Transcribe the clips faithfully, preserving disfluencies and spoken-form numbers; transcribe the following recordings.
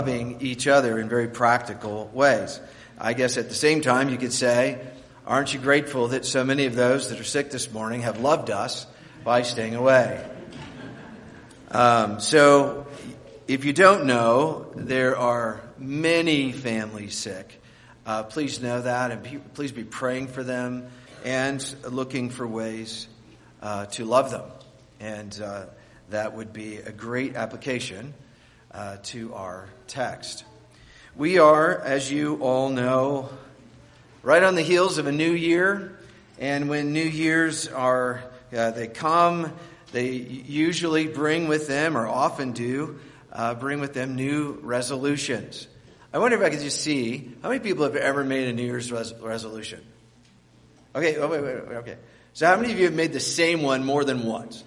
loving each other in very practical ways. I guess at the same time you could say, aren't you grateful that so many of those that are sick this morning have loved us by staying away? Um, so if you don't know, there are many families sick. Uh, please know that, and pe- please be praying for them and looking for ways uh, to love them. And uh, that would be a great application uh, to our text. We are, as you all know, right on the heels of a new year. And when New Year's are, uh, they come, they usually bring with them, or often do, uh, bring with them new resolutions. I wonder if I could just see, how many people have ever made a New Year's res- resolution? Okay, oh, wait, wait, wait, okay. So how many of you have made the same one more than once?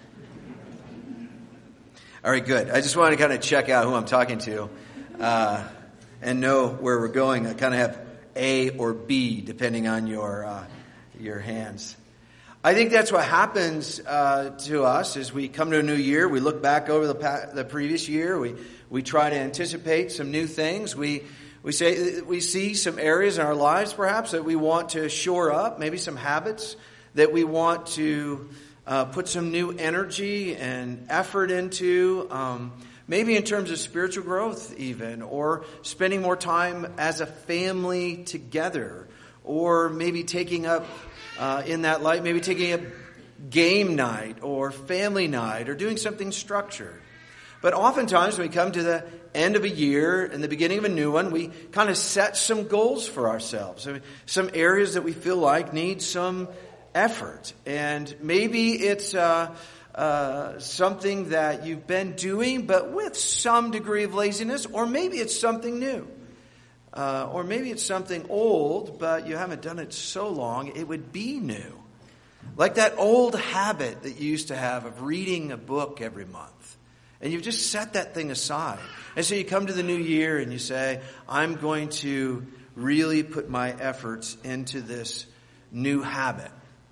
All right, good. I just wanted to kind of check out who I'm talking to uh, and know where we're going. I kind of have A or B depending on your uh, your hands. I think that's what happens uh, to us as we come to a new year. We look back over the pa- the previous year. We we try to anticipate some new things. We we say we see some areas in our lives perhaps that we want to shore up. Maybe some habits that we want to Uh, put some new energy and effort into, um, maybe in terms of spiritual growth even, or spending more time as a family together, or maybe taking up, uh, in that light, maybe taking up game night or family night or doing something structured. But oftentimes when we come to the end of a year and the beginning of a new one, we kind of set some goals for ourselves. I mean, some areas that we feel like need some effort. And maybe it's uh, uh, something that you've been doing, but with some degree of laziness, or maybe it's something new. Uh, or maybe it's something old, but you haven't done it so long, it would be new. Like that old habit that you used to have of reading a book every month. And you've just set that thing aside. And so you come to the new year and you say, I'm going to really put my efforts into this new habit.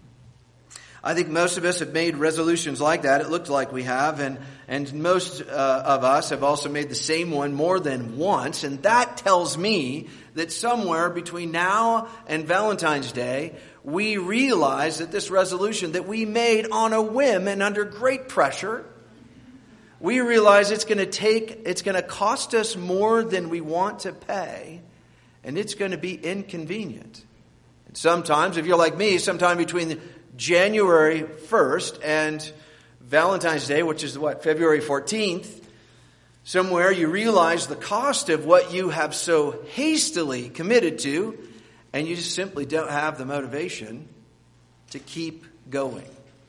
I think most of us have made resolutions like that. It looks like we have. And, and most uh, of us have also made the same one more than once. And that tells me that somewhere between now and Valentine's Day, we realize that this resolution that we made on a whim and under great pressure, we realize it's going to take, it's going to cost us more than we want to pay. And it's going to be inconvenient. And sometimes, if you're like me, sometime between the January first and Valentine's Day, which is what, February fourteenth, somewhere you realize the cost of what you have so hastily committed to, and you just simply don't have the motivation to keep going.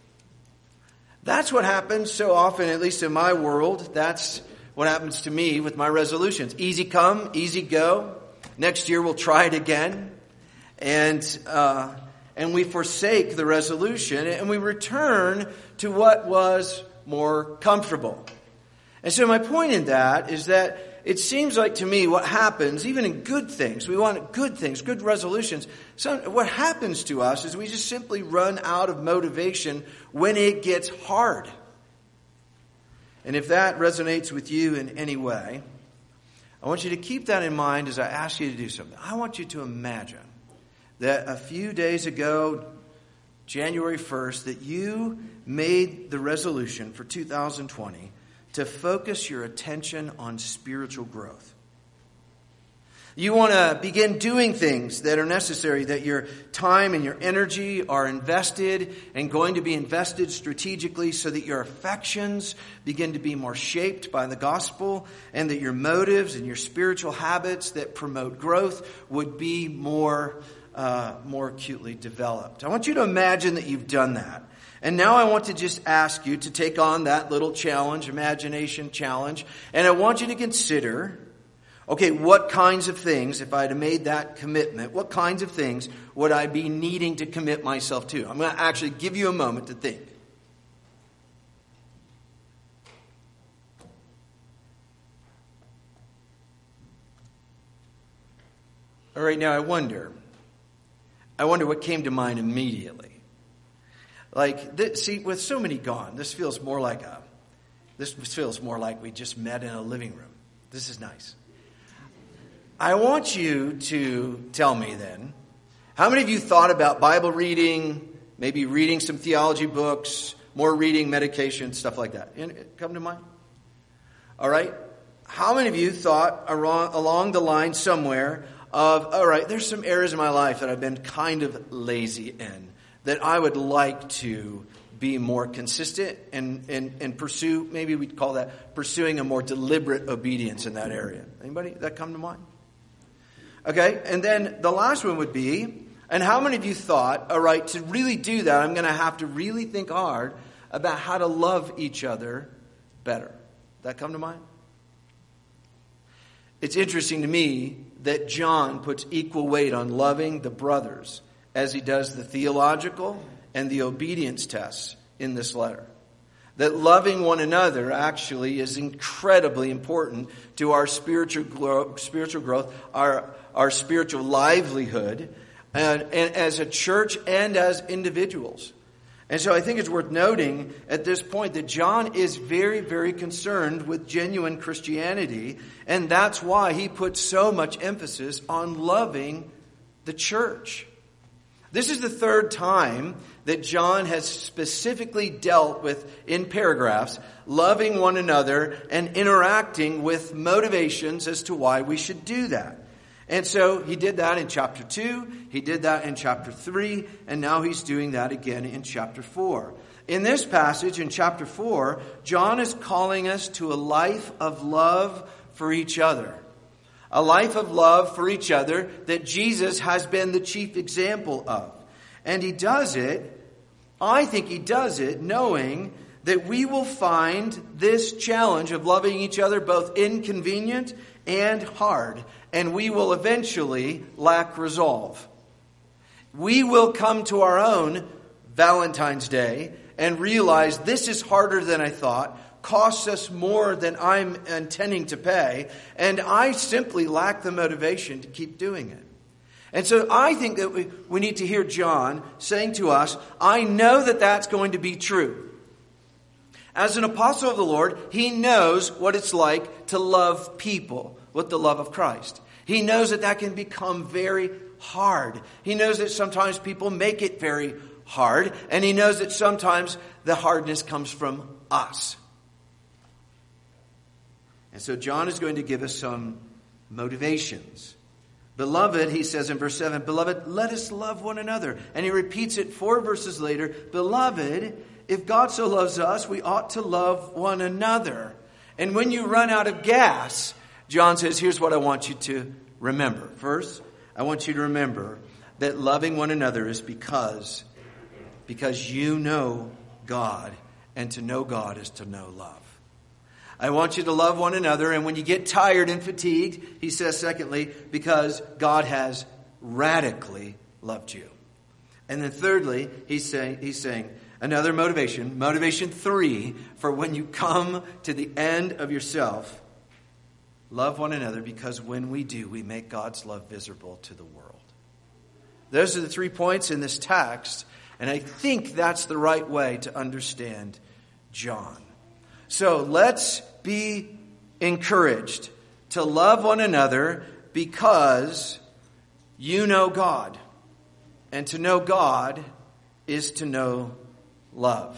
That's what happens so often, at least in my world. That's what happens to me with my resolutions. Easy come, easy go. Next year we'll try it again. And, uh, And we forsake the resolution and we return to what was more comfortable. And so my point in that is that it seems like to me what happens, even in good things, we want good things, good resolutions. So what happens to us is we just simply run out of motivation when it gets hard. And if that resonates with you in any way, I want you to keep that in mind as I ask you to do something. I want you to imagine that a few days ago, January first, that you made the resolution for two thousand twenty to focus your attention on spiritual growth. You want to begin doing things that are necessary, that your time and your energy are invested and going to be invested strategically so that your affections begin to be more shaped by the gospel and that your motives and your spiritual habits that promote growth would be more Uh, more acutely developed. I want you to imagine that you've done that. And now I want to just ask you to take on that little challenge, imagination challenge, and I want you to consider, okay, what kinds of things, if I had made that commitment, what kinds of things would I be needing to commit myself to? I'm going to actually give you a moment to think. All right, now I wonder, I wonder what came to mind immediately. Like, this, see, with so many gone, this feels more like a, this feels more like we just met in a living room. This is nice. I want you to tell me then, how many of you thought about Bible reading, maybe reading some theology books, more reading, medication, stuff like that? Come to mind? All right. How many of you thought along the line somewhere of, all right, there's some areas in my life that I've been kind of lazy in, that I would like to be more consistent and, and, and pursue, maybe we'd call that pursuing a more deliberate obedience in that area. Anybody that come to mind? Okay, and then the last one would be, and how many of you thought, all right, to really do that, I'm going to have to really think hard about how to love each other better. That come to mind? It's interesting to me that John puts equal weight on loving the brothers as he does the theological and the obedience tests in this letter. That loving one another actually is incredibly important to our spiritual growth, spiritual growth, our, our spiritual livelihood, and, and as a church and as individuals. And so I think it's worth noting at this point that John is very, very concerned with genuine Christianity, and that's why he puts so much emphasis on loving the church. This is the third time that John has specifically dealt with, in paragraphs, loving one another and interacting with motivations as to why we should do that. And so he did that in chapter two, he did that in chapter three, and now he's doing that again in chapter four. In this passage, in chapter four, John is calling us to a life of love for each other. A life of love for each other that Jesus has been the chief example of. And he does it, I think he does it, knowing that we will find this challenge of loving each other both inconvenient and hard. And we will eventually lack resolve. We will come to our own Valentine's Day and realize this is harder than I thought, costs us more than I'm intending to pay, and I simply lack the motivation to keep doing it. And so I think that we, we need to hear John saying to us, I know that that's going to be true. As an apostle of the Lord, he knows what it's like to love people with the love of Christ. He knows that that can become very hard. He knows that sometimes people make it very hard. And he knows that sometimes the hardness comes from us. And so John is going to give us some motivations. Beloved, he says in verse seven, Beloved, let us love one another. And he repeats it four verses later. Beloved, if God so loves us, we ought to love one another. And when you run out of gas, John says, here's what I want you to remember. First, I want you to remember that loving one another is because, because you know God, and to know God is to know love. I want you to love one another, and when you get tired and fatigued, he says secondly, because God has radically loved you. And then thirdly, he's saying, he's saying another motivation, motivation three, for when you come to the end of yourself, love one another, because when we do, we make God's love visible to the world. Those are the three points in this text, and I think that's the right way to understand John. So let's be encouraged to love one another because you know God. And to know God is to know love.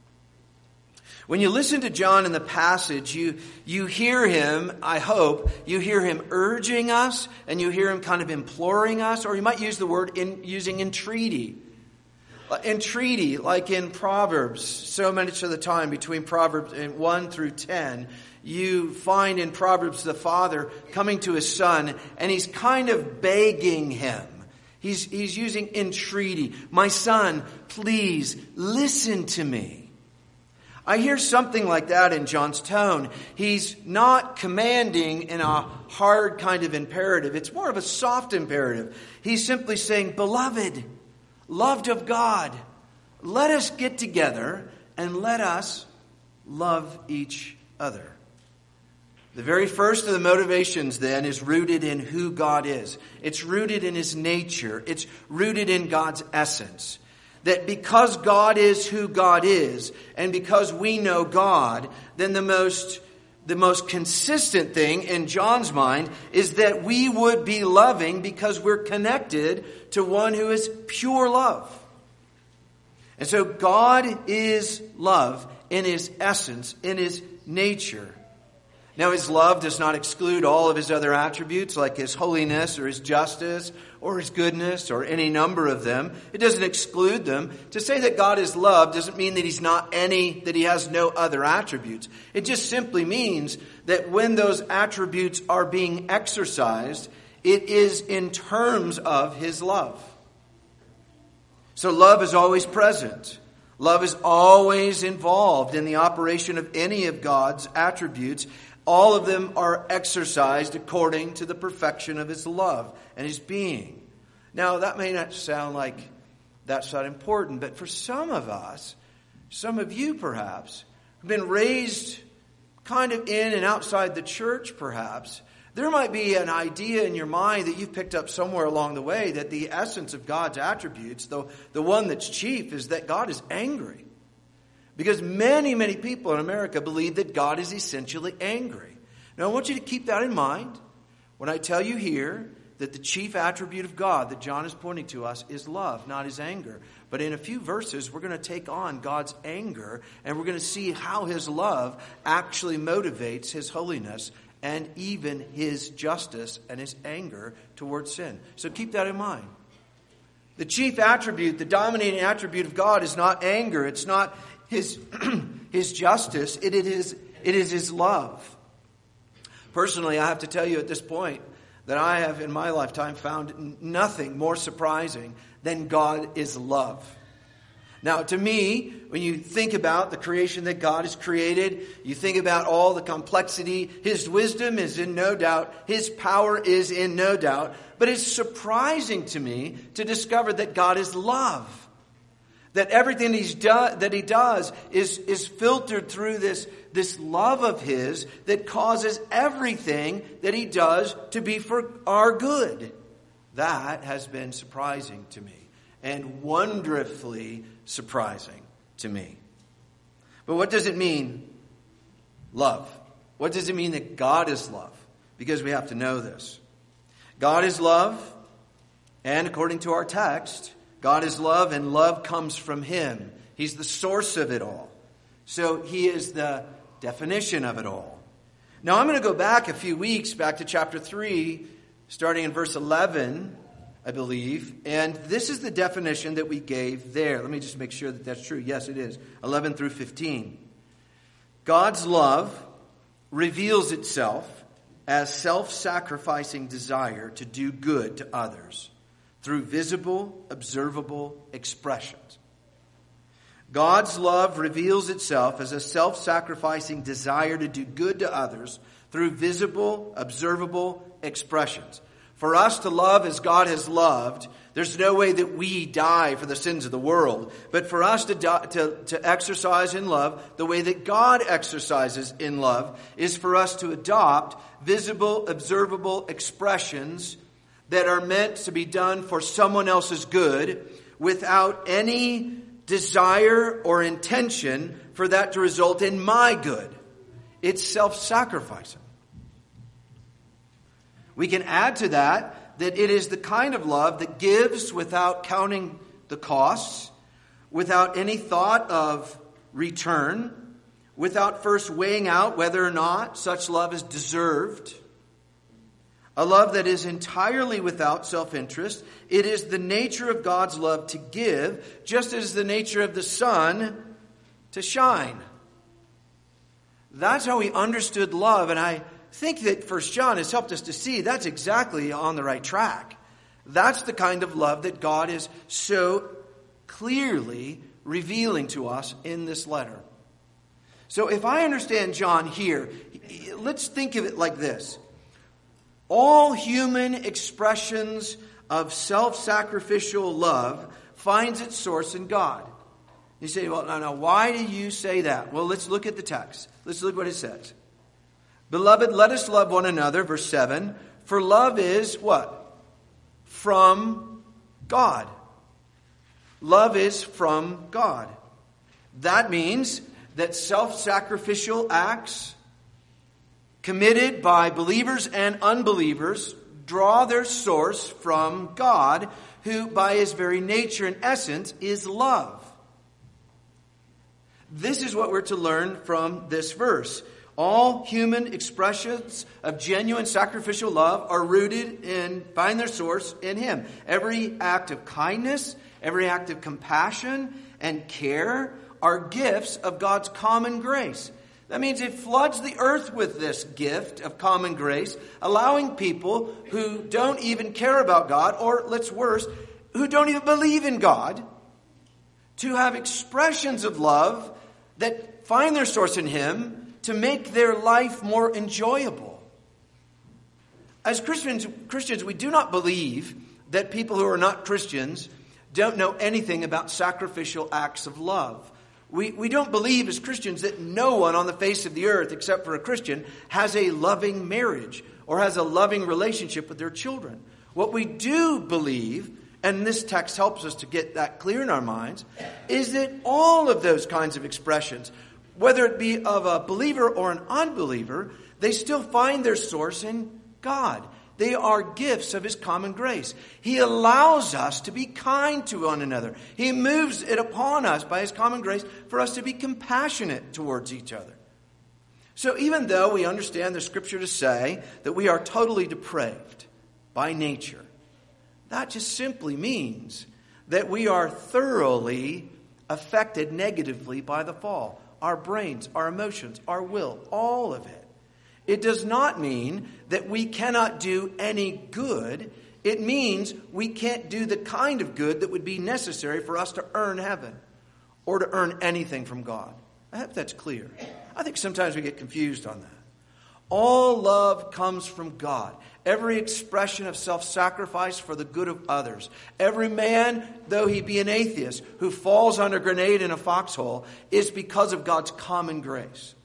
When you listen to John in the passage, you, you hear him, I hope, you hear him urging us, and you hear him kind of imploring us, or you might use the word in using entreaty. Entreaty, like in Proverbs, so much of the time between Proverbs one through ten, you find in Proverbs the father coming to his son, and he's kind of begging him. He's, he's using entreaty. My son, please listen to me. I hear something like that in John's tone. He's not commanding in a hard kind of imperative. It's more of a soft imperative. He's simply saying, Beloved, loved of God, let us get together and let us love each other. The very first of the motivations then is rooted in who God is. It's rooted in his nature. It's rooted in God's essence. That because God is who God is, and because we know God, then the most the most consistent thing in John's mind is that we would be loving because we're connected to one who is pure love. And so God is love in his essence, in his nature. Now, his love does not exclude all of his other attributes like his holiness or his justice or his goodness or any number of them. It doesn't exclude them. To say that God is love doesn't mean that he's not any, that he has no other attributes. It just simply means that when those attributes are being exercised, it is in terms of his love. So love is always present. Love is always involved in the operation of any of God's attributes. All of them are exercised according to the perfection of his love and his being. Now, that may not sound like that's not important, but for some of us, some of you perhaps, have been raised kind of in and outside the church perhaps, there might be an idea in your mind that you've picked up somewhere along the way that the essence of God's attributes, the, the one that's chief, is that God is angry. Because many, many people in America believe that God is essentially angry. Now, I want you to keep that in mind when I tell you here that the chief attribute of God that John is pointing to us is love, not his anger. But in a few verses, we're going to take on God's anger, and we're going to see how his love actually motivates his holiness and even his justice and his anger towards sin. So keep that in mind. The chief attribute, the dominating attribute of God is not anger. It's not his, his justice. It is, it is his love. Personally, I have to tell you at this point that I have in my lifetime found nothing more surprising than God is love. Now, to me, when you think about the creation that God has created, you think about all the complexity. His wisdom is in no doubt. His power is in no doubt. But it's surprising to me to discover that God is love. That everything he's do, that he does is, is filtered through this, this love of his that causes everything that he does to be for our good. That has been surprising to me. And wonderfully surprising to me. But what does it mean, love? What does it mean that God is love? Because we have to know this. God is love, and according to our text, God is love, and love comes from him. He's the source of it all. So he is the definition of it all. Now I'm going to go back a few weeks, back to chapter three, starting in verse eleven, I believe. And this is the definition that we gave there. Let me just make sure that that's true. Yes, it is. eleven through fifteen. God's love reveals itself as self-sacrificing desire to do good to others through visible, observable expressions. God's love reveals itself as a self-sacrificing desire to do good to others through visible, observable expressions. For us to love as God has loved, there's no way that we die for the sins of the world. But for us to, die, to, to exercise in love, the way that God exercises in love, is for us to adopt visible, observable expressions that are meant to be done for someone else's good without any desire or intention for that to result in my good. It's self-sacrificing. We can add to that that it is the kind of love that gives without counting the costs, without any thought of return, without first weighing out whether or not such love is deserved. A love that is entirely without self-interest. It is the nature of God's love to give, just as the nature of the sun to shine. That's how he understood love, and I think that First John has helped us to see that's exactly on the right track. That's the kind of love that God is so clearly revealing to us in this letter. So if I understand John here, let's think of it like this. All human expressions of self-sacrificial love finds its source in God. You say, well, no, no, why do you say that? Well, let's look at the text. Let's look what it says. Beloved, let us love one another, verse seven, for love is what? From God. Love is from God. That means that self-sacrificial acts committed by believers and unbelievers, draw their source from God, who by his very nature and essence is love. This is what we're to learn from this verse. All human expressions of genuine sacrificial love are rooted in, find their source in him. Every act of kindness, every act of compassion and care are gifts of God's common grace. That means it floods the earth with this gift of common grace, allowing people who don't even care about God, or let's worse, who don't even believe in God, to have expressions of love that find their source in him, to make their life more enjoyable. As Christians, Christians, we do not believe that people who are not Christians don't know anything about sacrificial acts of love. We, we don't believe as Christians that no one on the face of the earth, except for a Christian, has a loving marriage or has a loving relationship with their children. What we do believe, and this text helps us to get that clear in our minds, is that all of those kinds of expressions, whether it be of a believer or an unbeliever, they still find their source in God. They are gifts of his common grace. He allows us to be kind to one another. He moves it upon us by his common grace for us to be compassionate towards each other. So even though we understand the scripture to say that we are totally depraved by nature, that just simply means that we are thoroughly affected negatively by the fall. Our brains, our emotions, our will, all of it. It does not mean that we cannot do any good. It means we can't do the kind of good that would be necessary for us to earn heaven or to earn anything from God. I hope that's clear. I think sometimes we get confused on that. All love comes from God. Every expression of self-sacrifice for the good of others. Every man, though he be an atheist, who falls on a grenade in a foxhole is because of God's common grace.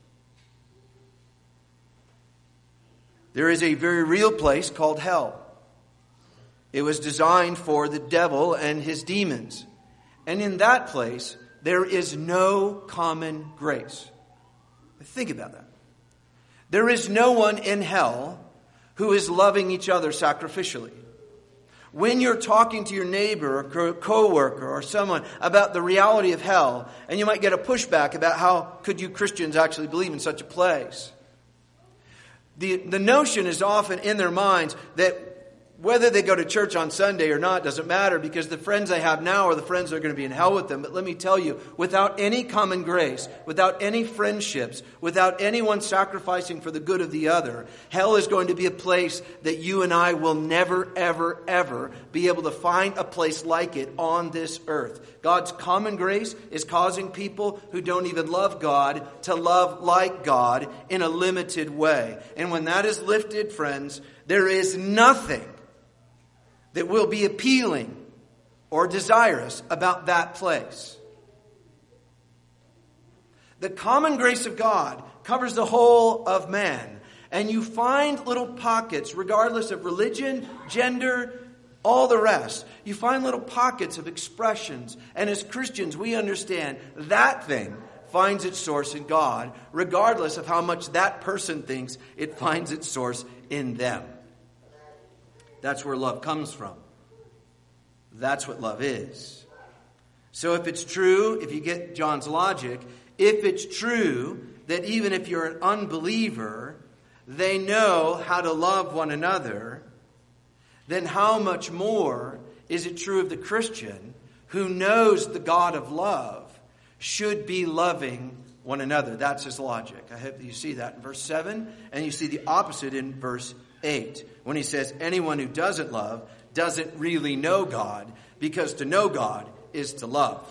There is a very real place called hell. It was designed for the devil and his demons. And in that place, there is no common grace. Think about that. There is no one in hell who is loving each other sacrificially. When you're talking to your neighbor or co-worker or someone about the reality of hell, and you might get a pushback about how could you Christians actually believe in such a place. The, the notion is often in their minds that whether they go to church on Sunday or not doesn't matter, because the friends they have now are the friends that are going to be in hell with them. But let me tell you, without any common grace, without any friendships, without anyone sacrificing for the good of the other, hell is going to be a place that you and I will never, ever, ever be able to find a place like it on this earth. God's common grace is causing people who don't even love God to love like God in a limited way. And when that is lifted, friends, there is nothing that will be appealing or desirous about that place. The common grace of God covers the whole of man. And you find little pockets, regardless of religion, gender, all the rest. You find little pockets of expressions. And as Christians, we understand that thing finds its source in God, regardless of how much that person thinks it finds its source in them. That's where love comes from. That's what love is. So if it's true, if you get John's logic, if it's true that even if you're an unbeliever, they know how to love one another, then how much more is it true of the Christian who knows the God of love should be loving one another? That's his logic. I hope that you see that in verse seven, and you see the opposite in verse eight, when he says anyone who doesn't love doesn't really know God, because to know God is to love.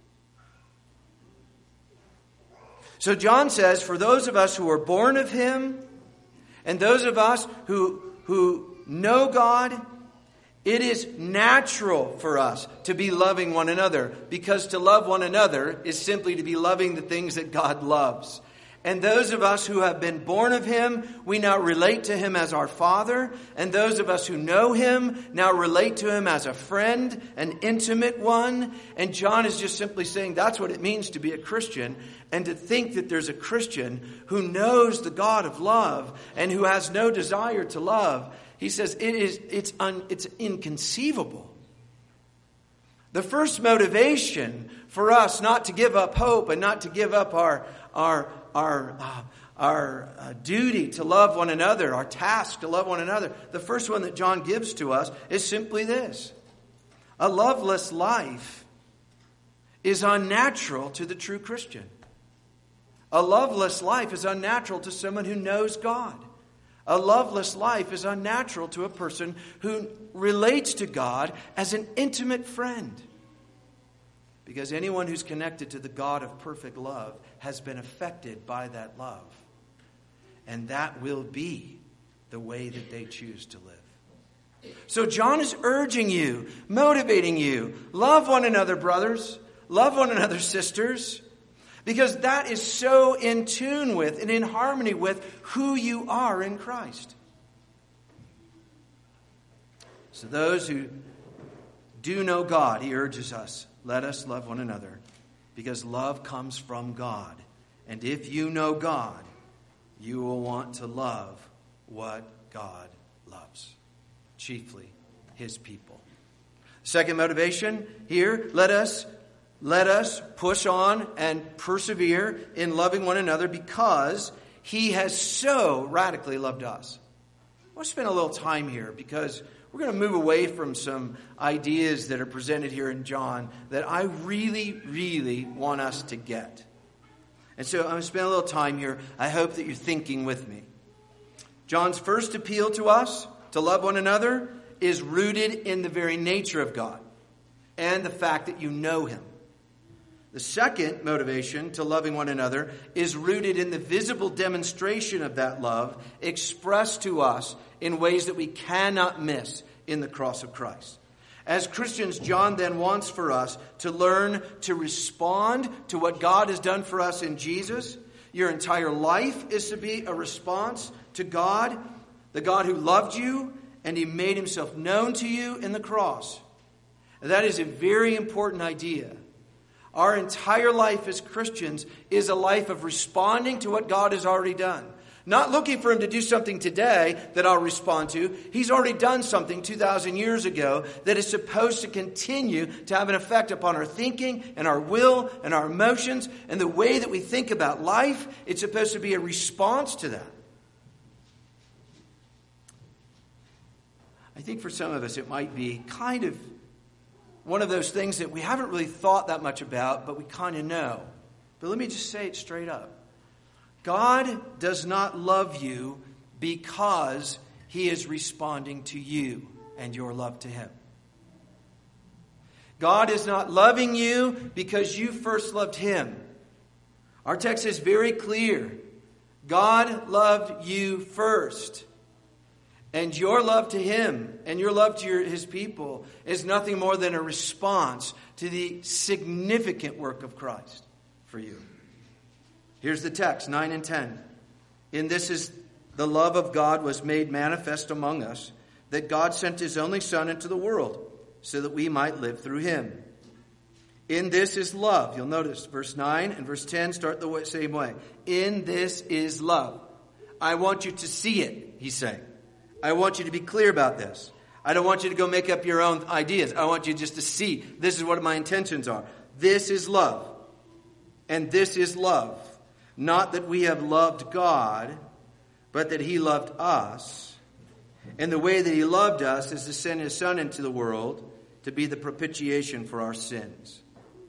So John says, for those of us who are born of him, and those of us who, who know God, it is natural for us to be loving one another, because to love one another is simply to be loving the things that God loves. And those of us who have been born of him, we now relate to him as our Father. And those of us who know him now relate to him as a friend, an intimate one. And John is just simply saying that's what it means to be a Christian. And to think that there's a Christian who knows the God of love and who has no desire to love. He says it is, it's, un, it's inconceivable. The first motivation for us not to give up hope and not to give up our our our uh, our uh, duty to love one another, our task to love one another, the first one that John gives to us is simply this: a loveless life is unnatural to the true Christian. A loveless life is unnatural to someone who knows God. A loveless life is unnatural to a person who relates to God as an intimate friend. Because anyone who's connected to the God of perfect love has been affected by that love. And that will be the way that they choose to live. So John is urging you, motivating you, love one another, brothers. Love one another, sisters. Because that is so in tune with and in harmony with who you are in Christ. So those who do know God, he urges us, let us love one another, because love comes from God. And if you know God, you will want to love what God loves, chiefly his people. Second motivation here, let us let us push on and persevere in loving one another because he has so radically loved us. I want to spend a little time here because we're going to move away from some ideas that are presented here in John that I really, really want us to get. And so I'm going to spend a little time here. I hope that you're thinking with me. John's first appeal to us to love one another is rooted in the very nature of God and the fact that you know him. The second motivation to loving one another is rooted in the visible demonstration of that love expressed to us in ways that we cannot miss in the cross of Christ. As Christians, John then wants for us to learn to respond to what God has done for us in Jesus. Your entire life is to be a response to God, the God who loved you, and he made himself known to you in the cross. And that is a very important idea. Our entire life as Christians is a life of responding to what God has already done. Not looking for him to do something today that I'll respond to. He's already done something two thousand years ago that is supposed to continue to have an effect upon our thinking and our will and our emotions and the way that we think about life. It's supposed to be a response to that. I think for some of us it might be kind of one of those things that we haven't really thought that much about, but we kind of know. But let me just say it straight up. God does not love you because he is responding to you and your love to him. God is not loving you because you first loved him. Our text is very clear. God loved you first. And your love to him and your love to your, his people is nothing more than a response to the significant work of Christ for you. Here's the text, nine and ten. In this is the love of God was made manifest among us, that God sent his only Son into the world so that we might live through him. In this is love. You'll notice verse nine and verse ten start the same way. In this is love. I want you to see it, he's saying. I want you to be clear about this. I don't want you to go make up your own ideas. I want you just to see this is what my intentions are. This is love. And this is love. Not that we have loved God, but that he loved us. And the way that he loved us is to send his Son into the world to be the propitiation for our sins.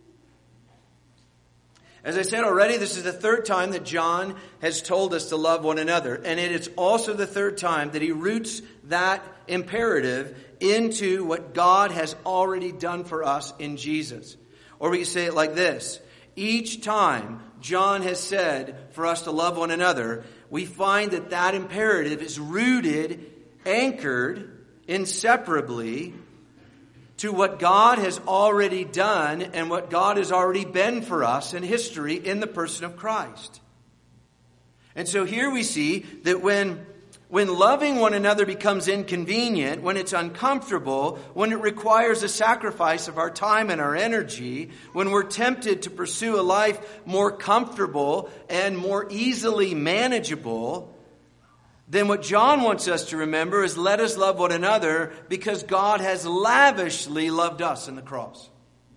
As I said already, this is the third time that John has told us to love one another. And it is also the third time that he roots that imperative into what God has already done for us in Jesus. Or we can say it like this. Each time John has said for us to love one another, we find that that imperative is rooted, anchored, inseparably to what God has already done and what God has already been for us in history in the person of Christ. And so here we see that when, when loving one another becomes inconvenient, when it's uncomfortable, when it requires a sacrifice of our time and our energy, when we're tempted to pursue a life more comfortable and more easily manageable, then what John wants us to remember is let us love one another because God has lavishly loved us in the cross.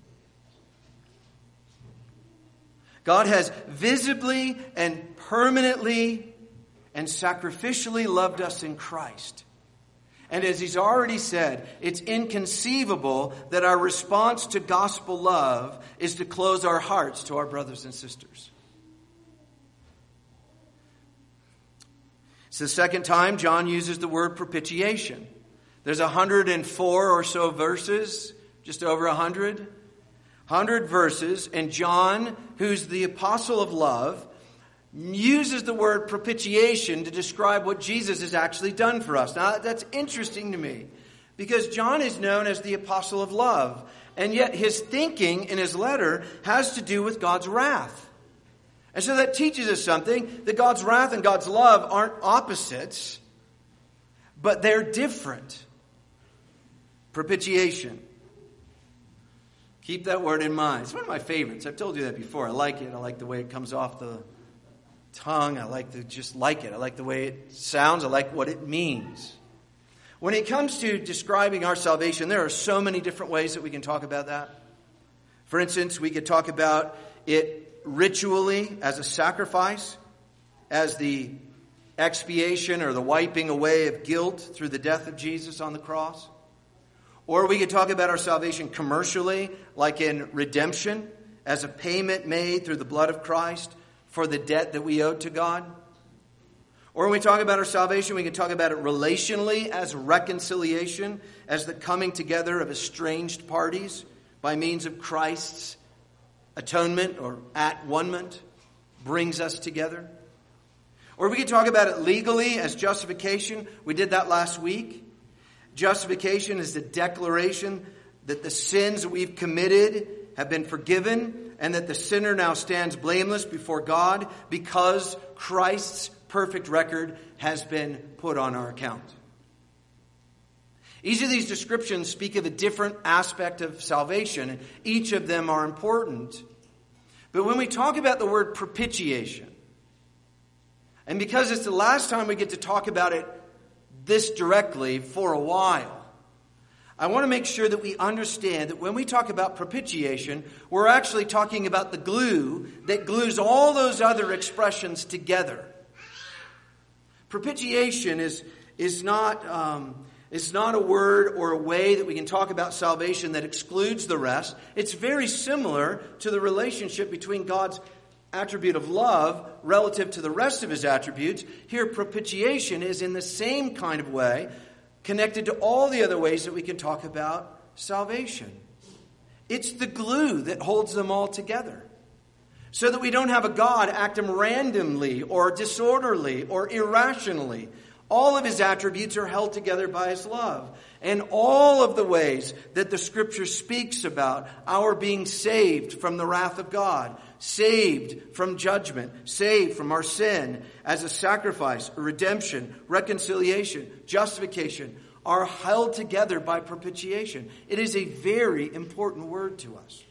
God has visibly and permanently and sacrificially loved us in Christ. And as he's already said, it's inconceivable that our response to gospel love is to close our hearts to our brothers and sisters. It's the second time John uses the word propitiation. There's one hundred four or so verses, just over one hundred. one hundred verses, and John, who's the apostle of love, uses the word propitiation to describe what Jesus has actually done for us. Now, that's interesting to me, because John is known as the apostle of love, and yet his thinking in his letter has to do with God's wrath. And so that teaches us something, that God's wrath and God's love aren't opposites, but they're different. Propitiation. Keep that word in mind. It's one of my favorites. I've told you that before. I like it. I like the way it comes off the tongue. I like to just like it. I like the way it sounds. I like what it means. When it comes to describing our salvation, there are so many different ways that we can talk about that. For instance, we could talk about it ritually as a sacrifice, as the expiation or the wiping away of guilt through the death of Jesus on the cross. Or we could talk about our salvation commercially, like in redemption, as a payment made through the blood of Christ for the debt that we owed to God. Or when we talk about our salvation, we can talk about it relationally as reconciliation, as the coming together of estranged parties by means of Christ's atonement or at-one-ment brings us together. Or we can talk about it legally as justification. We did that last week. Justification is the declaration that the sins that we've committed have been forgiven and that the sinner now stands blameless before God because Christ's perfect record has been put on our account. Each of these descriptions speak of a different aspect of salvation, and each of them are important. But when we talk about the word propitiation, and because it's the last time we get to talk about it this directly for a while, I want to make sure that we understand that when we talk about propitiation, we're actually talking about the glue that glues all those other expressions together. Propitiation is, is not, um, is not a word or a way that we can talk about salvation that excludes the rest. It's very similar to the relationship between God's attribute of love relative to the rest of his attributes. Here, propitiation is in the same kind of way connected to all the other ways that we can talk about salvation. It's the glue that holds them all together, so that we don't have a God acting randomly or disorderly or irrationally. All of his attributes are held together by his love. And all of the ways that the Scripture speaks about our being saved from the wrath of God, saved from judgment, saved from our sin as a sacrifice, a redemption, reconciliation, justification, are held together by propitiation. It is a very important word to us.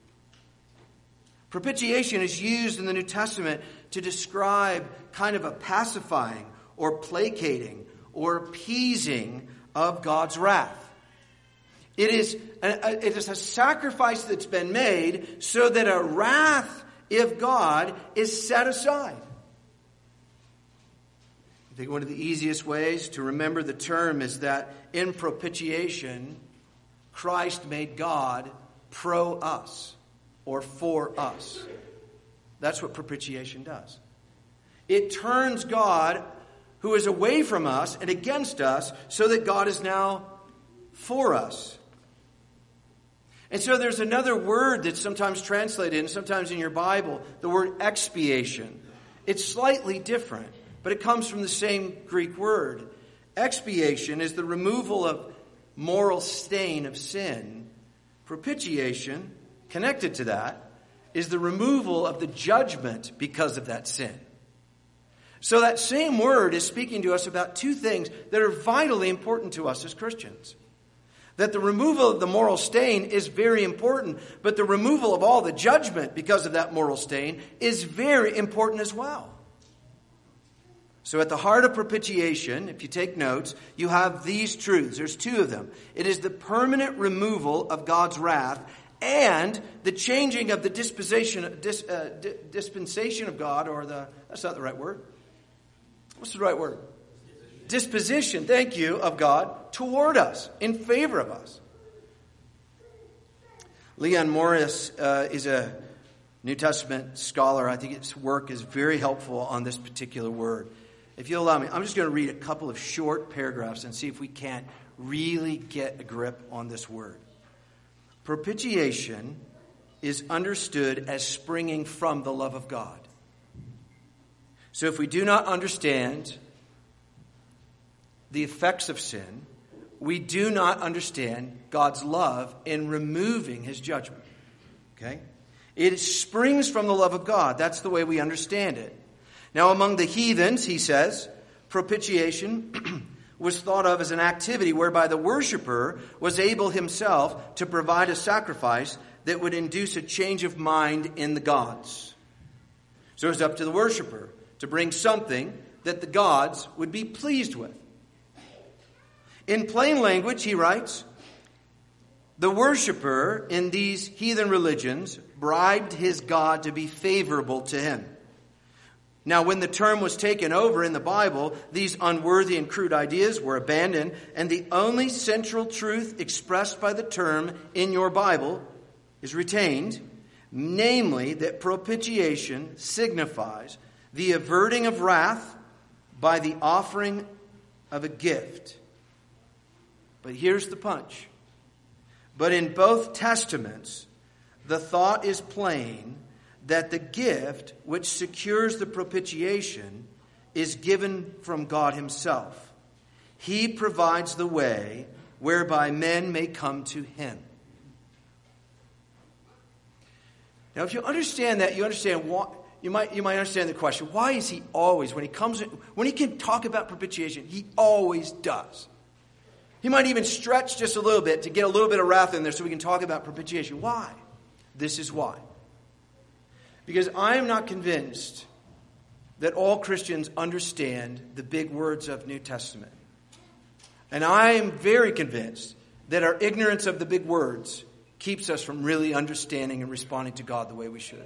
Propitiation is used in the New Testament to describe kind of a pacifying or placating or appeasing of God's wrath. It is a, it is a sacrifice that's been made so that a wrath of God is set aside. I think one of the easiest ways to remember the term is that in propitiation, Christ made God pro us or for us. That's what propitiation does. It turns God, who is away from us and against us, so that God is now for us. And so there's another word that's sometimes translated, and sometimes in your Bible, the word expiation. It's slightly different, but it comes from the same Greek word. Expiation is the removal of moral stain of sin. Propitiation, connected to that, is the removal of the judgment because of that sin. So that same word is speaking to us about two things that are vitally important to us as Christians. That the removal of the moral stain is very important, but the removal of all the judgment because of that moral stain is very important as well. So at the heart of propitiation, if you take notes, you have these truths. There's two of them. It is the permanent removal of God's wrath and the changing of the disposition, dis, uh, di- dispensation of God, or the, that's not the right word. What's the right word? Disposition, thank you, of God toward us, in favor of us. Leon Morris uh, is a New Testament scholar. I think his work is very helpful on this particular word. If you'll allow me, I'm just going to read a couple of short paragraphs and see if we can't really get a grip on this word. Propitiation is understood as springing from the love of God. So if we do not understand the effects of sin, we do not understand God's love in removing his judgment. Okay? It springs from the love of God. That's the way we understand it. Now, among the heathens, he says, propitiation was thought of as an activity whereby the worshiper was able himself to provide a sacrifice that would induce a change of mind in the gods. So it was up to the worshiper to bring something that the gods would be pleased with. In plain language, he writes, the worshiper in these heathen religions bribed his God to be favorable to him. Now, when the term was taken over in the Bible, these unworthy and crude ideas were abandoned, and the only central truth expressed by the term in your Bible is retained, namely that propitiation signifies the averting of wrath by the offering of a gift. But here's the punch. But in both testaments, the thought is plain that the gift which secures the propitiation is given from God himself. He provides the way whereby men may come to him. Now, if you understand that, you understand what you might you might understand the question: why is he always, when he comes when he can talk about propitiation, he always does. He might even stretch just a little bit to get a little bit of wrath in there so we can talk about propitiation. Why? This is why. Because I am not convinced that all Christians understand the big words of New Testament. And I am very convinced that our ignorance of the big words keeps us from really understanding and responding to God the way we should.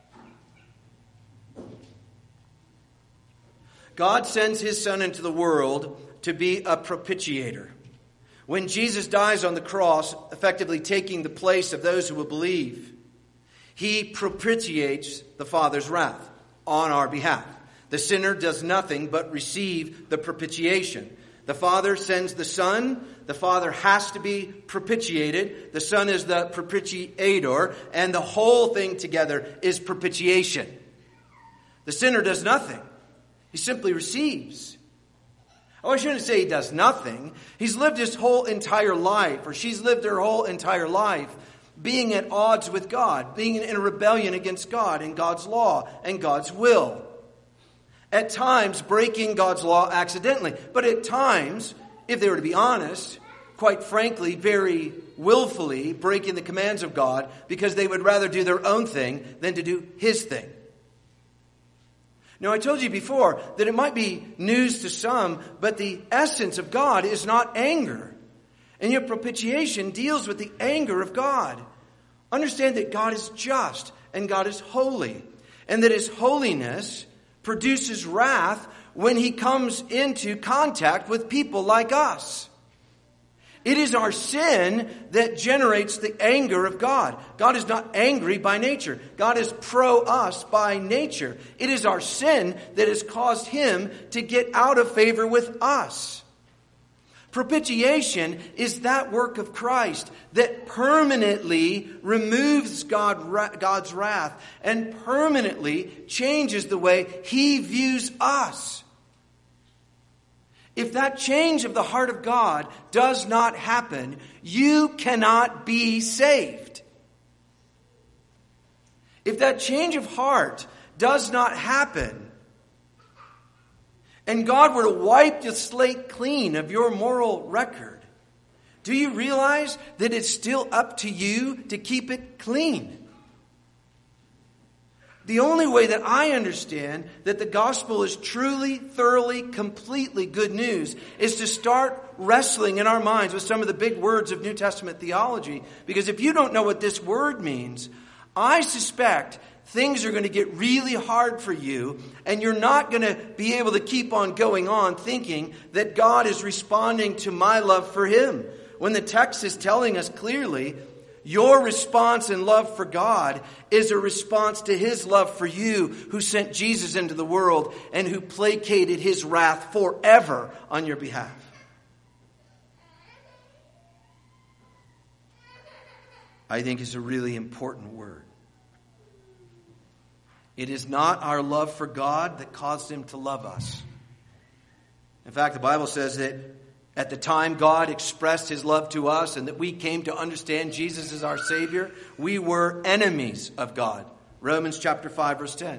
God sends his Son into the world to be a propitiator. When Jesus dies on the cross, effectively taking the place of those who will believe, he propitiates the Father's wrath on our behalf. The sinner does nothing but receive the propitiation. The Father sends the Son. The Father has to be propitiated. The Son is the propitiator. And the whole thing together is propitiation. The sinner does nothing. He simply receives. Oh, I shouldn't say he does nothing. He's lived his whole entire life, or she's lived her whole entire life being at odds with God, being in a rebellion against God and God's law and God's will. At times, breaking God's law accidentally. But at times, if they were to be honest, quite frankly, very willfully breaking the commands of God because they would rather do their own thing than to do his thing. Now, I told you before that it might be news to some, but the essence of God is not anger. And yet propitiation deals with the anger of God. Understand that God is just and God is holy. And that his holiness produces wrath when he comes into contact with people like us. It is our sin that generates the anger of God. God is not angry by nature. God is pro-us by nature. It is our sin that has caused him to get out of favor with us. Propitiation is that work of Christ that permanently removes God, God's wrath and permanently changes the way he views us. If that change of the heart of God does not happen, you cannot be saved. If that change of heart does not happen, and God were to wipe the slate clean of your moral record, do you realize that it's still up to you to keep it clean? The only way that I understand that the gospel is truly, thoroughly, completely good news is to start wrestling in our minds with some of the big words of New Testament theology. Because if you don't know what this word means, I suspect things are going to get really hard for you, and you're not going to be able to keep on going on thinking that God is responding to my love for him. When the text is telling us clearly, your response in love for God is a response to his love for you, who sent Jesus into the world and who placated his wrath forever on your behalf. I think is a really important word. It is not our love for God that caused him to love us. In fact, the Bible says that at the time God expressed his love to us and that we came to understand Jesus as our Savior, we were enemies of God. Romans chapter five, verse ten.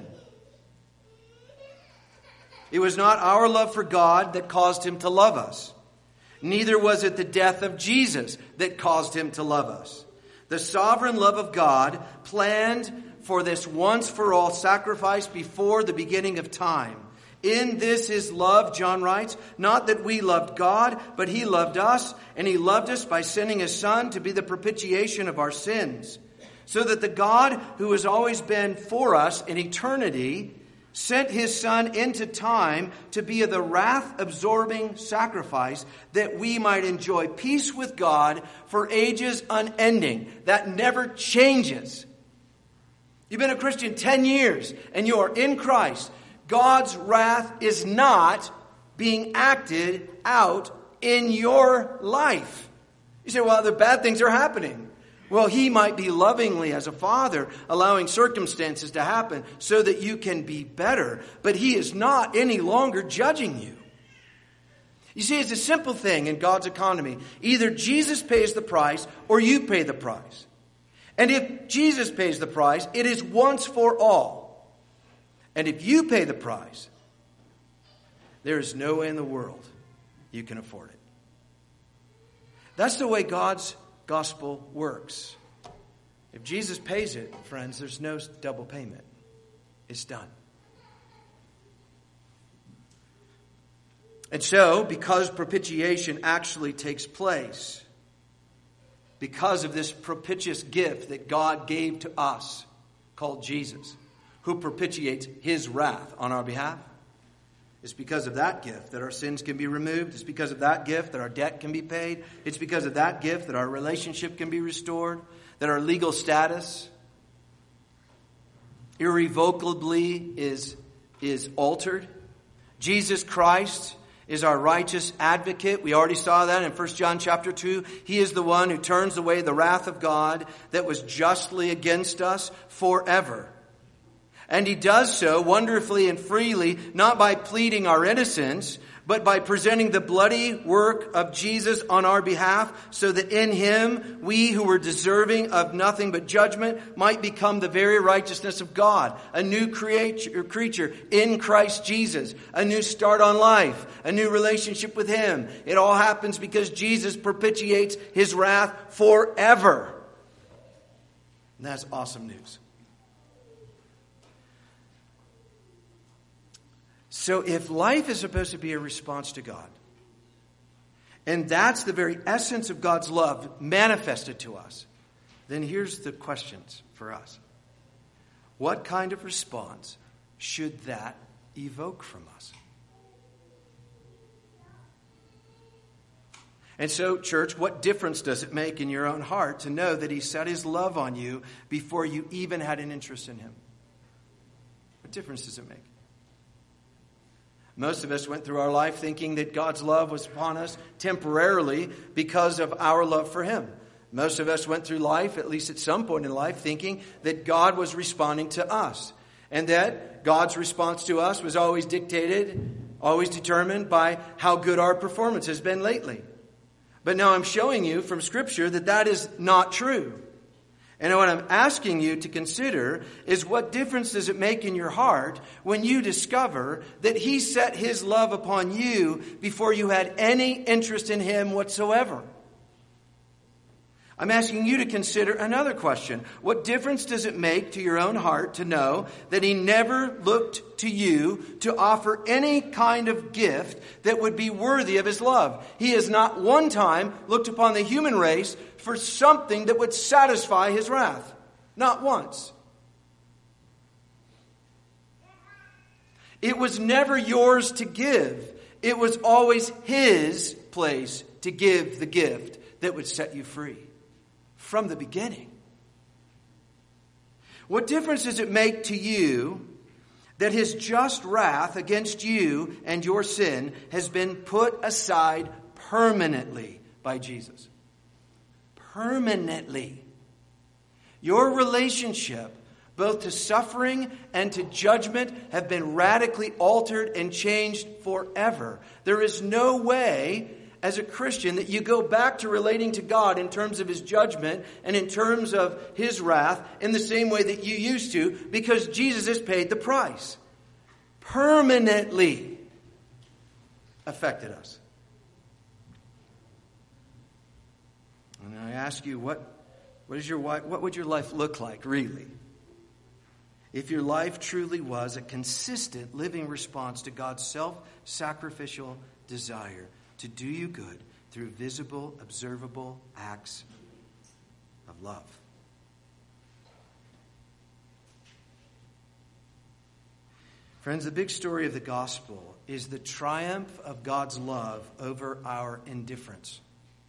It was not our love for God that caused him to love us. Neither was it the death of Jesus that caused him to love us. The sovereign love of God planned for this once-for-all sacrifice before the beginning of time. In this is love, John writes, not that we loved God, but he loved us, and he loved us by sending his Son to be the propitiation of our sins, so that the God who has always been for us in eternity sent his Son into time to be the wrath-absorbing sacrifice that we might enjoy peace with God for ages unending. That never changes. You've been a Christian ten years, and you are in Christ. God's wrath is not being acted out in your life. You say, well, the bad things are happening. Well, he might be lovingly, as a father, allowing circumstances to happen so that you can be better. But he is not any longer judging you. You see, it's a simple thing in God's economy. Either Jesus pays the price or you pay the price. And if Jesus pays the price, it is once for all. And if you pay the price, there is no way in the world you can afford it. That's the way God's gospel works. If Jesus pays it, friends, there's no double payment. It's done. And so, because propitiation actually takes place, because of this propitious gift that God gave to us, called Jesus, who propitiates his wrath on our behalf, it's because of that gift that our sins can be removed. It's because of that gift that our debt can be paid. It's because of that gift that our relationship can be restored, that our legal status irrevocably is, is altered. Jesus Christ is our righteous advocate. We already saw that in First John chapter two. He is the one who turns away the wrath of God that was justly against us forever. And he does so wonderfully and freely, not by pleading our innocence, but by presenting the bloody work of Jesus on our behalf, so that in him, we who were deserving of nothing but judgment might become the very righteousness of God. A new creature, creature in Christ Jesus. A new start on life. A new relationship with him. It all happens because Jesus propitiates his wrath forever. And that's awesome news. So if life is supposed to be a response to God, and that's the very essence of God's love manifested to us, then here's the questions for us. What kind of response should that evoke from us? And so, church, what difference does it make in your own heart to know that he set his love on you before you even had an interest in him? What difference does it make? Most of us went through our life thinking that God's love was upon us temporarily because of our love for him. Most of us went through life, at least at some point in life, thinking that God was responding to us. And that God's response to us was always dictated, always determined by how good our performance has been lately. But now I'm showing you from Scripture that that is not true. And what I'm asking you to consider is, what difference does it make in your heart when you discover that he set his love upon you before you had any interest in him whatsoever? I'm asking you to consider another question. What difference does it make to your own heart to know that he never looked to you to offer any kind of gift that would be worthy of his love? He has not one time looked upon the human race for something that would satisfy his wrath. Not once. It was never yours to give. It was always his place to give the gift that would set you free. From the beginning. What difference does it make to you that his just wrath against you and your sin has been put aside permanently by Jesus? Permanently. Your relationship, both to suffering and to judgment, have been radically altered and changed forever. There is no way as a Christian that you go back to relating to God in terms of his judgment and in terms of his wrath in the same way that you used to, because Jesus has paid the price. Permanently affected us. And I ask you, what, what is your what would your life look like, really? If your life truly was a consistent living response to God's self-sacrificial desire to do you good through visible, observable acts of love. Friends, the big story of the gospel is the triumph of God's love over our indifference.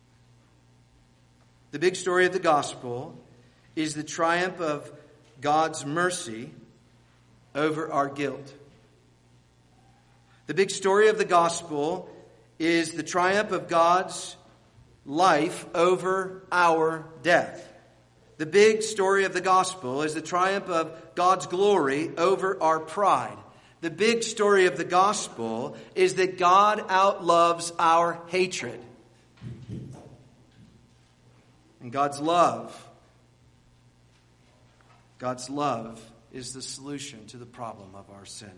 The big story of the gospel is the triumph of God's mercy over our guilt. The big story of the gospel is the triumph of God's life over our death. The big story of the gospel is the triumph of God's glory over our pride. The big story of the gospel is that God outloves our hatred. And God's love, God's love is the solution to the problem of our sin.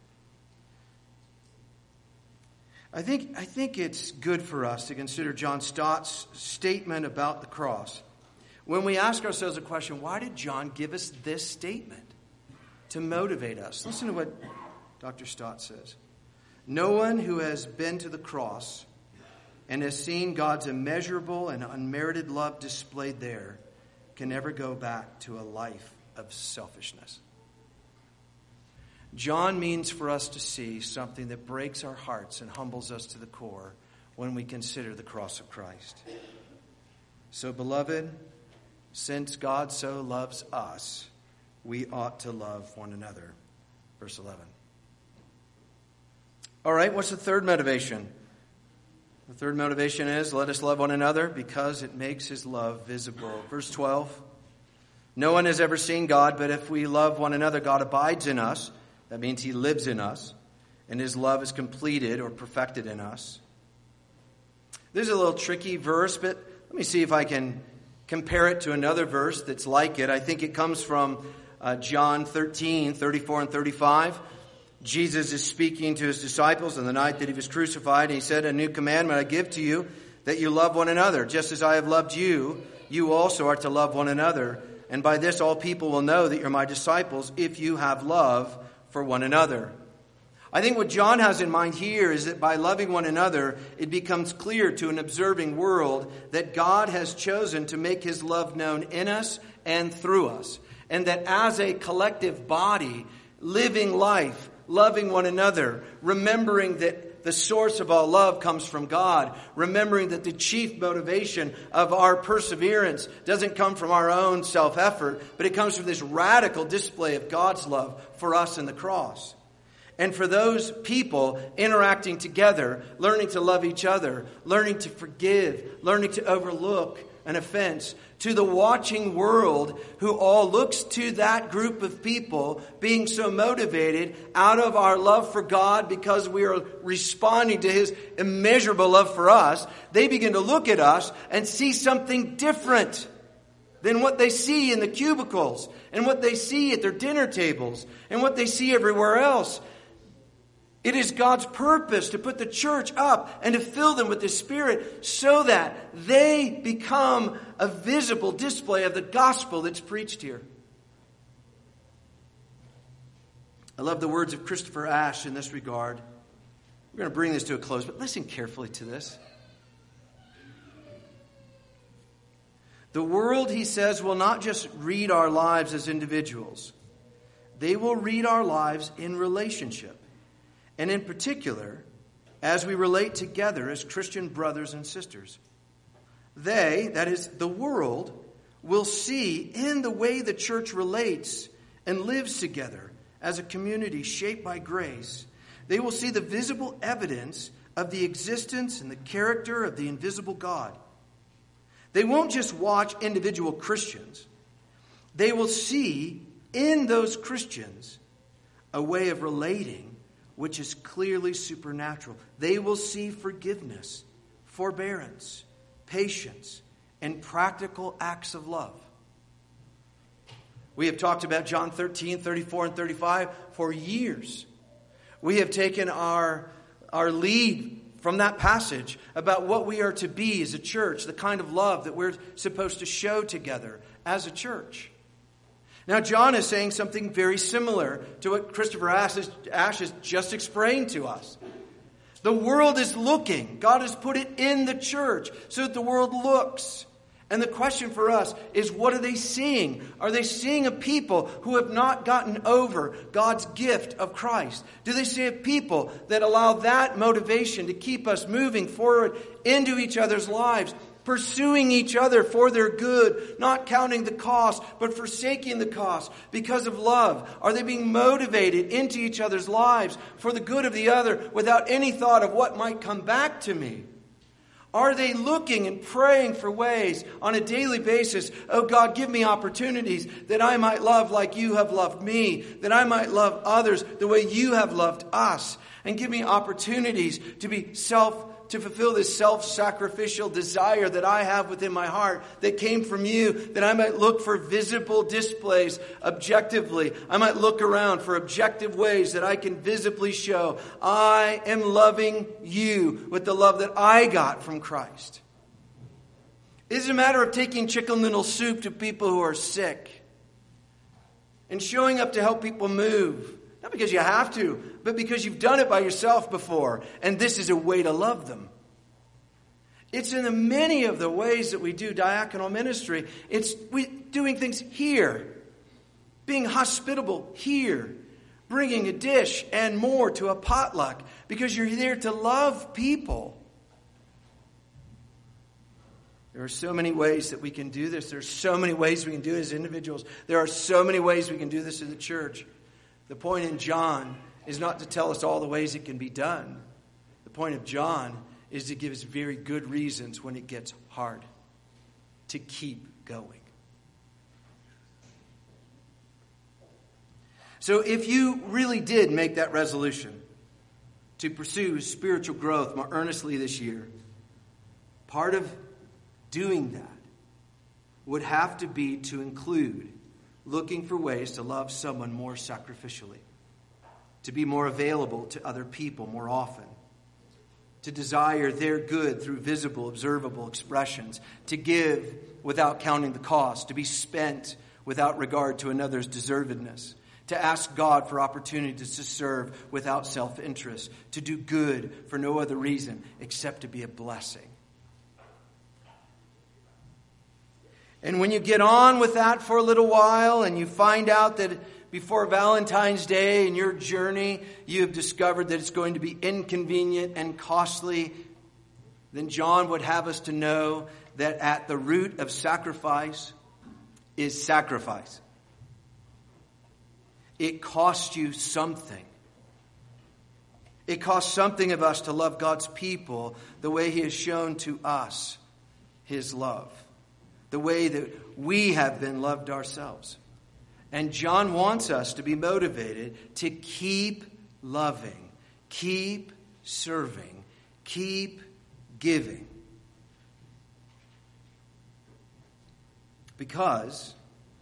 I think, I think it's good for us to consider John Stott's statement about the cross. When we ask ourselves a question, why did John give us this statement to motivate us? Listen to what Doctor Stott says. No one who has been to the cross and has seen God's immeasurable and unmerited love displayed there can ever go back to a life of selfishness. John means for us to see something that breaks our hearts and humbles us to the core when we consider the cross of Christ. So, beloved, since God so loves us, we ought to love one another. Verse eleven. All right, what's the third motivation? The third motivation is, let us love one another because it makes his love visible. Verse twelve. No one has ever seen God, but if we love one another, God abides in us. That means he lives in us, and his love is completed or perfected in us. This is a little tricky verse, but let me see if I can compare it to another verse that's like it. I think it comes from uh, John thirteen, thirty-four and thirty-five. Jesus is speaking to his disciples on the night that he was crucified, and he said, a new commandment I give to you, that you love one another. Just as I have loved you, you also are to love one another. And by this all people will know that you're my disciples, if you have love for one another. I think what John has in mind here is that by loving one another, it becomes clear to an observing world that God has chosen to make his love known in us and through us. And that as a collective body, living life, loving one another, remembering that the source of all love comes from God, remembering that the chief motivation of our perseverance doesn't come from our own self-effort, but it comes from this radical display of God's love for us in the cross. And for those people interacting together, learning to love each other, learning to forgive, learning to overlook an offense, to the watching world who all looks to that group of people being so motivated out of our love for God because we are responding to his immeasurable love for us, they begin to look at us and see something different. than what they see in the cubicles and what they see at their dinner tables and what they see everywhere else. It is God's purpose to put the church up and to fill them with the Spirit so that they become a visible display of the gospel that's preached here. I love the words of Christopher Ash in this regard. We're going to bring this to a close, but listen carefully to this. The world, he says, will not just read our lives as individuals. They will read our lives in relationship. And in particular, as we relate together as Christian brothers and sisters. They, that is, the world, will see in the way the church relates and lives together as a community shaped by grace, they will see the visible evidence of the existence and the character of the invisible God. They won't just watch individual Christians. They will see in those Christians a way of relating which is clearly supernatural. They will see forgiveness, forbearance, patience, and practical acts of love. We have talked about John thirteen, thirty-four, and thirty-five for years. We have taken our, our lead from that passage about what we are to be as a church, the kind of love that we're supposed to show together as a church. Now, John is saying something very similar to what Christopher Ash has just explained to us. The world is looking. God has put it in the church so that the world looks. And the question for us is, what are they seeing? Are they seeing a people who have not gotten over God's gift of Christ? Do they see a people that allow that motivation to keep us moving forward into each other's lives, pursuing each other for their good, not counting the cost, but forsaking the cost because of love? Are they being motivated into each other's lives for the good of the other without any thought of what might come back to me? Are they looking and praying for ways on a daily basis, oh God, give me opportunities that I might love like you have loved me, that I might love others the way you have loved us, and give me opportunities to be self to fulfill this self-sacrificial desire that I have within my heart that came from you, that I might look for visible displays objectively. I might look around for objective ways that I can visibly show I am loving you with the love that I got from Christ. It is a matter of taking chicken noodle soup to people who are sick and showing up to help people move. Not because you have to, but because you've done it by yourself before. And this is a way to love them. It's in the many of the ways that we do diaconal ministry. It's we doing things here. Being hospitable here. Bringing a dish and more to a potluck. Because you're there to love people. There are so many ways that we can do this. There are so many ways we can do it as individuals. There are so many ways we can do this in the church. The point in John is not to tell us all the ways it can be done. The point of John is to give us very good reasons when it gets hard to keep going. So if you really did make that resolution to pursue spiritual growth more earnestly this year, part of doing that would have to be to include looking for ways to love someone more sacrificially, to be more available to other people more often, to desire their good through visible, observable expressions, to give without counting the cost, to be spent without regard to another's deservedness, to ask God for opportunities to serve without self-interest, to do good for no other reason except to be a blessing. And when you get on with that for a little while and you find out that before Valentine's Day in your journey you have discovered that it's going to be inconvenient and costly, then John would have us to know that at the root of sacrifice is sacrifice. It costs you something. It costs something of us to love God's people the way He has shown to us His love. The way that we have been loved ourselves. And John wants us to be motivated to keep loving, keep serving, keep giving. Because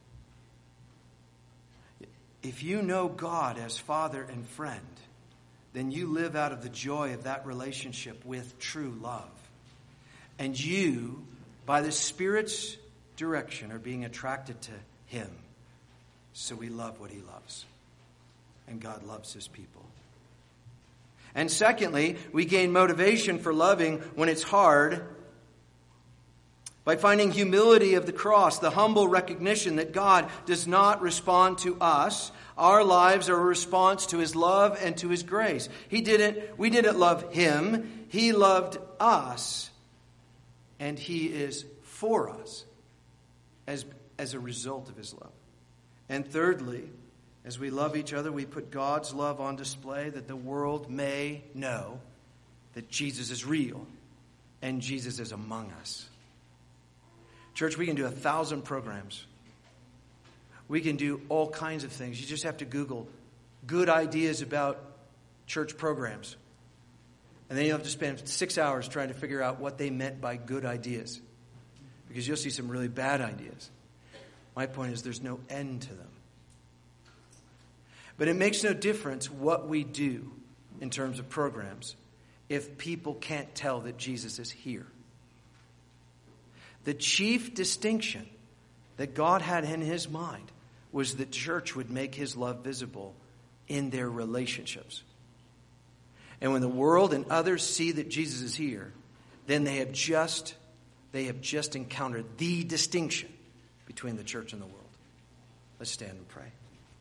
if you know God as Father and friend, then you live out of the joy of that relationship with true love. And you, by the Spirit's direction, are being attracted to Him. So we love what He loves. And God loves His people. And secondly, we gain motivation for loving when it's hard by finding humility of the cross, the humble recognition that God does not respond to us. Our lives are a response to His love and to His grace. He didn't, we didn't love Him. He loved us. And He is for us as, as a result of His love. And thirdly, as we love each other, we put God's love on display that the world may know that Jesus is real and Jesus is among us. Church, we can do a thousand programs. We can do all kinds of things. You just have to Google good ideas about church programs. And then you'll have to spend six hours trying to figure out what they meant by good ideas. Because you'll see some really bad ideas. My point is there's no end to them. But it makes no difference what we do in terms of programs if people can't tell that Jesus is here. The chief distinction that God had in His mind was that church would make His love visible in their relationships. And when the world and others see that Jesus is here, then they have just, they have just encountered the distinction between the church and the world. Let's stand and pray.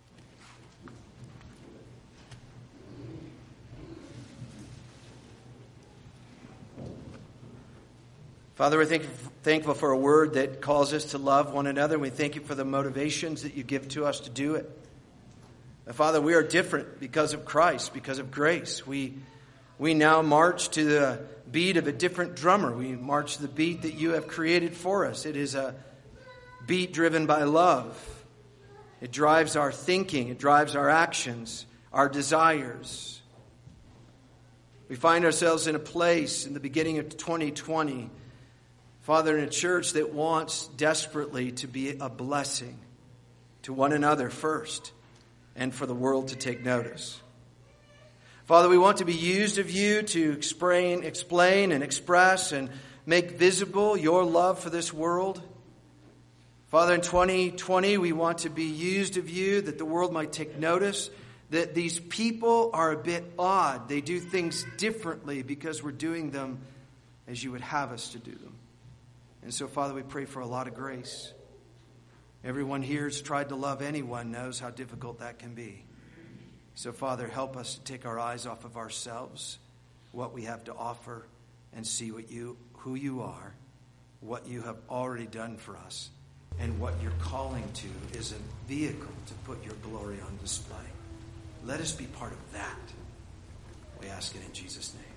Father, we're thank- thankful for a word that calls us to love one another. We thank you for the motivations that you give to us to do it. And Father, we are different because of Christ, because of grace. We, we now march to the beat of a different drummer. We march to the beat that you have created for us. It is a beat driven by love. It drives our thinking. It drives our actions, our desires. We find ourselves in a place in the beginning of twenty twenty, Father, in a church that wants desperately to be a blessing to one another first and for the world to take notice. Father, we want to be used of you to explain, explain and express and make visible your love for this world. Father, in twenty twenty, we want to be used of you that the world might take notice that these people are a bit odd. They do things differently because we're doing them as you would have us to do them. And so, Father, we pray for a lot of grace. Everyone here who's tried to love anyone knows how difficult that can be. So, Father, help us to take our eyes off of ourselves, what we have to offer, and see what you, who you are, what you have already done for us, and what you're calling to is a vehicle to put your glory on display. Let us be part of that. We ask it in Jesus' name.